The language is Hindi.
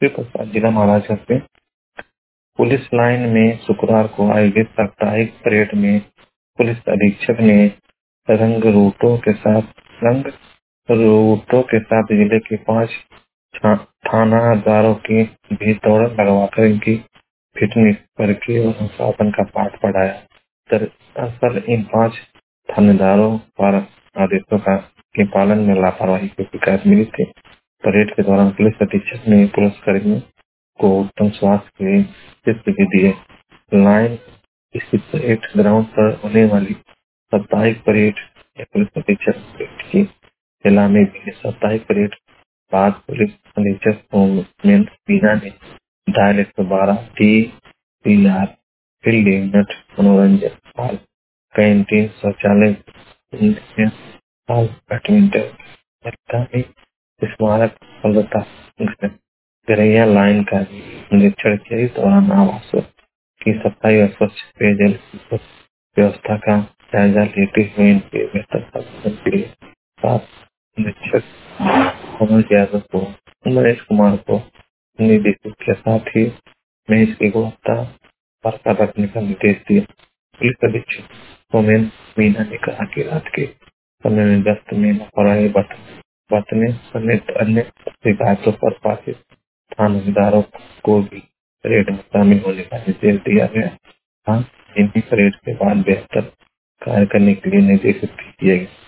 प्रसाद जिला महाराजगंज में पुलिस लाइन में शुक्रवार को आयोजित साप्ताहिक परेड में पुलिस अधीक्षक ने रंग रूटों के साथ जिले के 5 थानादारों की भी दौड़ लगवाकर इनकी फिटनेस परखी और अनुशासन का पाठ पढ़ाया। दरअसल इन 5 थानेदारों पर आदेशों के पालन में लापरवाही की शिकायत मिली थी। परेड के दौरान पुलिस अधीक्षक ने पुलिसकर्मियों को उत्तम स्वास्थ्य के लिए टिप्स भी दिए। लाइन स्थित परेड ग्राउंड पर होने वाली साप्ताहिक परेड में पुलिस अधीक्षक की सलामी भी साप्ताहिक परेड बाद पुलिस अधीक्षक होमेन मीना ने डायल 112 DPR फील्ड यूनिट मनोरंजन हॉल कैंटीन शौचालय हॉल बैडमिंटन मैदानी स्मारक फलता गरैया लाइन का निरीक्षण किया। इस दौरान आवासों की सफाई और स्वच्छ पेयजल व्यवस्था का जायजा लेते हुए इनके बेहतर प्रबंधन के लिए सात निरीक्षक मनोज यादव को नरेश कुमार को निर्देशित के साथ ही महेश की गुणवत्ता बरकरार रखने का निर्देश दिया। पुलिस अधीक्षक होमेन मीना ने कहा कि रात के समय में गश्त में लापरवाही बरतने समेत अन्य शिकायतों पर पासित थानेदारों को भी परेड में शामिल होने का निर्देश दिया गया था। इन्हीं परेड के बाद बेहतर कार्य करने के लिए निर्देशित किए गए।